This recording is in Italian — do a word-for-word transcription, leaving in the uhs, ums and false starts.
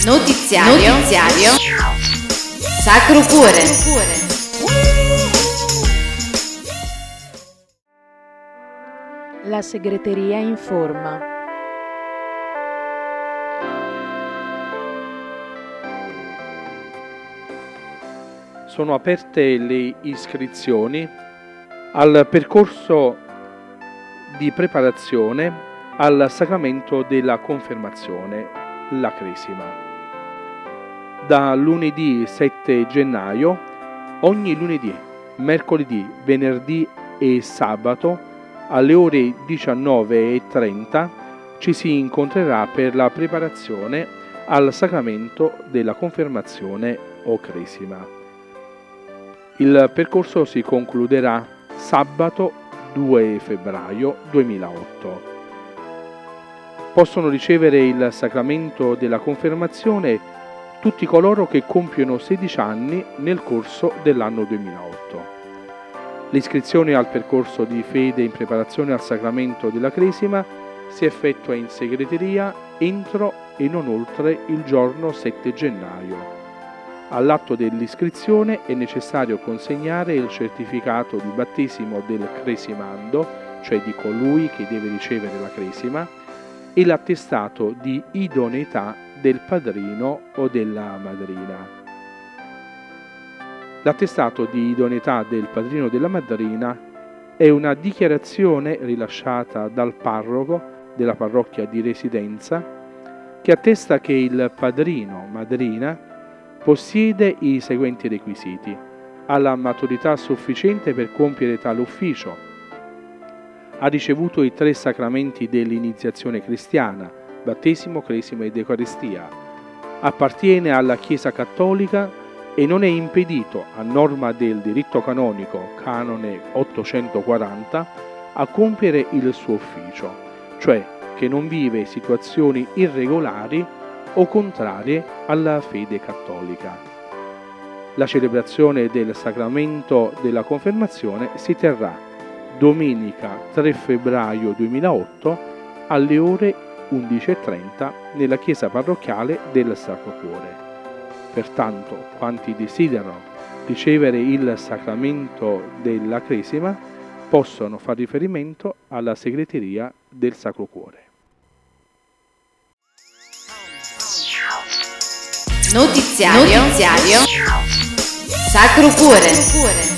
Notiziario, Notiziario Sacro Cuore. La segreteria informa. Sono aperte le iscrizioni al percorso di preparazione al sacramento della confermazione, la Cresima. Da lunedì sette gennaio, ogni lunedì, mercoledì, venerdì e sabato alle ore diciannove e trenta ci si incontrerà per la preparazione al sacramento della confermazione o Cresima. Il percorso si concluderà sabato due febbraio duemilaotto. Possono ricevere il sacramento della confermazione tutti coloro che compiono sedici anni nel corso dell'anno duemilaotto. L'iscrizione al percorso di fede in preparazione al sacramento della Cresima si effettua in segreteria entro e non oltre il giorno sette gennaio. All'atto dell'iscrizione è necessario consegnare il certificato di battesimo del cresimando, cioè di colui che deve ricevere la cresima, e l'attestato di idoneità del padrino o della madrina. L'attestato di idoneità del padrino o della madrina è una dichiarazione rilasciata dal parroco della parrocchia di residenza che attesta che il padrino o madrina possiede i seguenti requisiti: ha la maturità sufficiente per compiere tale ufficio, ha ricevuto i tre sacramenti dell'iniziazione cristiana, battesimo, cresima ed eucaristia, appartiene alla Chiesa Cattolica e non è impedito, a norma del diritto canonico, canone ottocentoquaranta, a compiere il suo ufficio, cioè che non vive situazioni irregolari o contrarie alla fede cattolica. La celebrazione del sacramento della confermazione si terrà domenica tre febbraio duemilaotto alle ore undici e trenta nella chiesa parrocchiale del Sacro Cuore. Pertanto, quanti desiderano ricevere il sacramento della Cresima possono far riferimento alla segreteria del Sacro Cuore. Notiziario, Notiziario Sacro Cuore.